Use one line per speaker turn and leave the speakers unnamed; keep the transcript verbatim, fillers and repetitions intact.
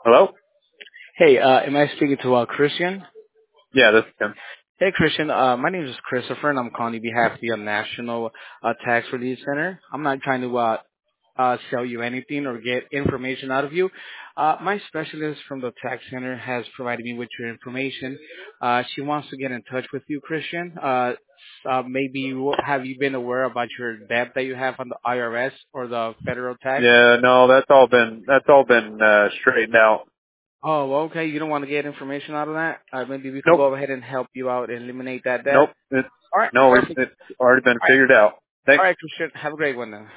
Hello?
Hey, uh, am I speaking to uh, Christian?
Yeah, this is Tim.
Hey, Christian. Uh, my name is Christopher, and I'm calling on behalf of the uh, National uh, Tax Relief Center. I'm not trying to uh, uh, sell you anything or get information out of you. Uh, my specialist from the tax center has provided me with your information. Uh, she wants to get in touch with you, Christian. Uh, uh, maybe you, have you been aware about your debt that you have on the I R S or the federal tax?
Yeah, no, that's all been that's all been uh straightened out.
Oh, well, okay. You don't want to get information out of that? Uh, maybe we could
Nope,
go ahead and help you out and eliminate that debt.
nope. It,
All right,
no, it,
perfect.
it's already been
All right,
figured out.
all
Thanks.
right, Christian. Have a great one then.